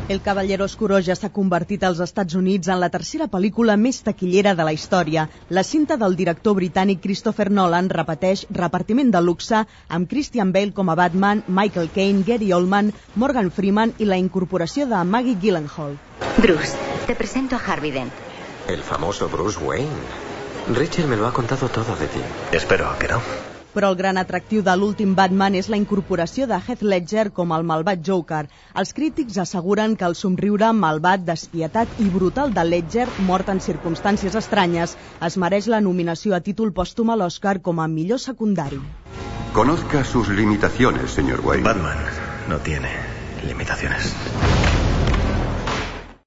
El Caballero Oscuro ja s'ha convertit als Estats Units en la tercera pel·lícula més taquillera de la història. La cinta del director britànic Christopher Nolan repeteix repartiment de luxe amb Christian Bale com a Batman, Michael Caine, Gary Oldman, Morgan Freeman i la incorporació de Maggie Gyllenhaal. Bruce, te presento a Harvey Dent. El famoso Bruce Wayne. Rachel me lo ha contado todo de ti. Espero que no. Però el gran atractiu de l'últim Batman és la incorporació de Heath Ledger com el malvat Joker. Els crítics asseguren que el somriure malvat, despietat i brutal de Ledger, mort en circumstàncies estranyes, es mereix la nominació a títol pòstum a l'Oscar com a millor secundari. Conozca sus limitaciones, señor Wayne. Batman no tiene limitaciones.